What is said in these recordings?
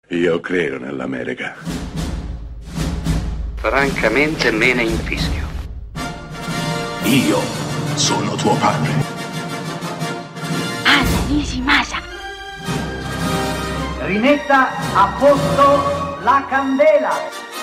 Io credo nell'America. Francamente me ne infischio. Io sono tuo padre. Anna Nishimasa. Rimetta a posto la candela.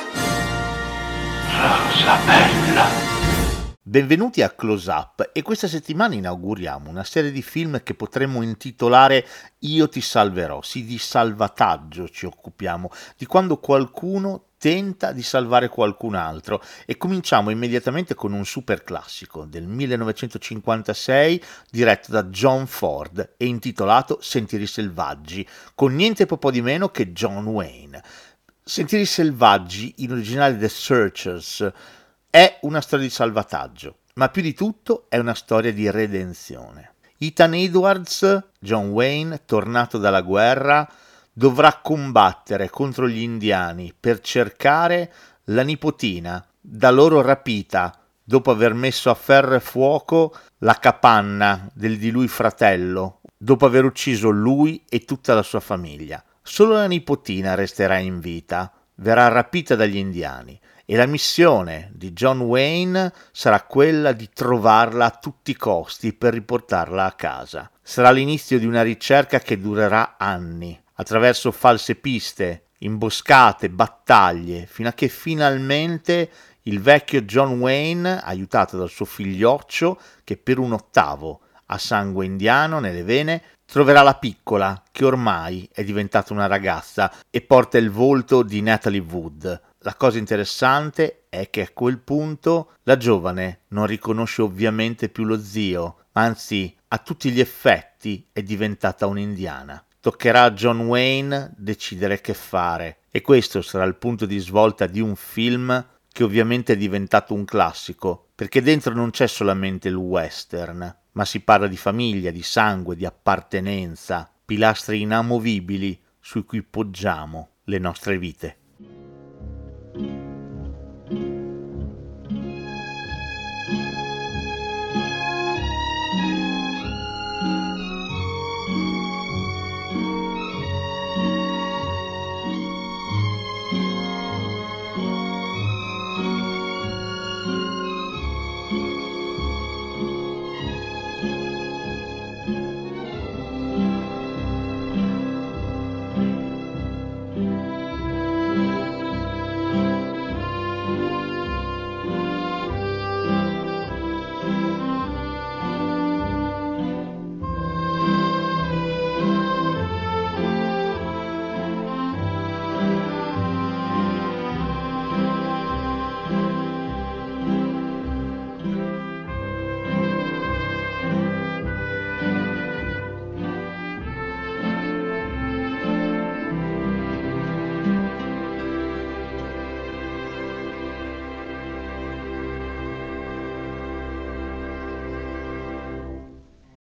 Rosa bella. Benvenuti a Close Up, e questa settimana inauguriamo una serie di film che potremmo intitolare Io ti salverò. Sì, di salvataggio ci occupiamo, di quando qualcuno tenta di salvare qualcun altro, e cominciamo immediatamente con un super classico del 1956 diretto da John Ford e intitolato Sentieri selvaggi, con niente po' di meno che John Wayne. Sentieri selvaggi, in originale The Searchers, è una storia di salvataggio, ma più di tutto è una storia di redenzione. Ethan Edwards, John Wayne, tornato dalla guerra, dovrà combattere contro gli indiani per cercare la nipotina, da loro rapita dopo aver messo a ferro e fuoco la capanna del di lui fratello, dopo aver ucciso lui e tutta la sua famiglia. Solo la nipotina resterà in vita, verrà rapita dagli indiani, e la missione di John Wayne sarà quella di trovarla a tutti i costi per riportarla a casa. Sarà l'inizio di una ricerca che durerà anni, attraverso false piste, imboscate, battaglie, fino a che finalmente il vecchio John Wayne, aiutato dal suo figlioccio, che per un ottavo ha sangue indiano nelle vene, troverà la piccola, che ormai è diventata una ragazza e porta il volto di Natalie Wood. La cosa interessante è che a quel punto la giovane non riconosce ovviamente più lo zio, ma anzi a tutti gli effetti è diventata un'indiana. Toccherà a John Wayne decidere che fare, e questo sarà il punto di svolta di un film che ovviamente è diventato un classico, perché dentro non c'è solamente il western, ma si parla di famiglia, di sangue, di appartenenza, pilastri inamovibili su cui poggiamo le nostre vite.